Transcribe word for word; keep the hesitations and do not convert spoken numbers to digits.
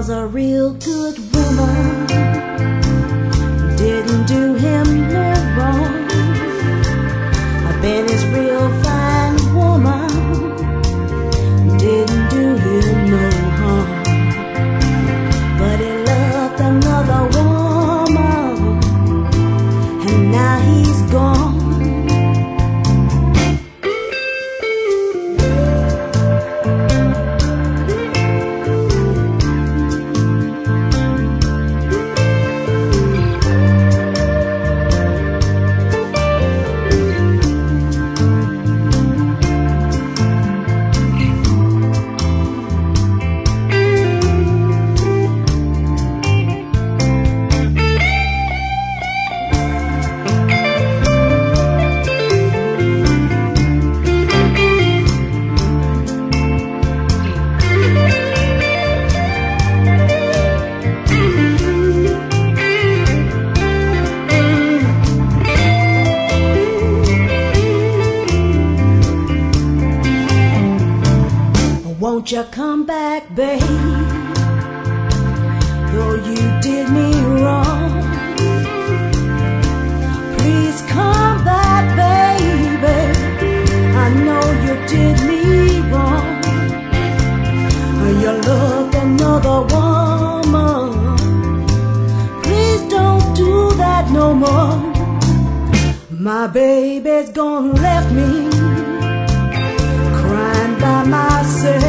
was a real good woman, didn't do him no wrong. I've been his real fine woman, didn't do him no harm. But he loved another woman, and now he's gone. Won't you come back, babe? Though you did me wrong, please come back, baby. I know you did me wrong. You loved another woman. Please don't do that no more. My baby's gone, left me crying by myself.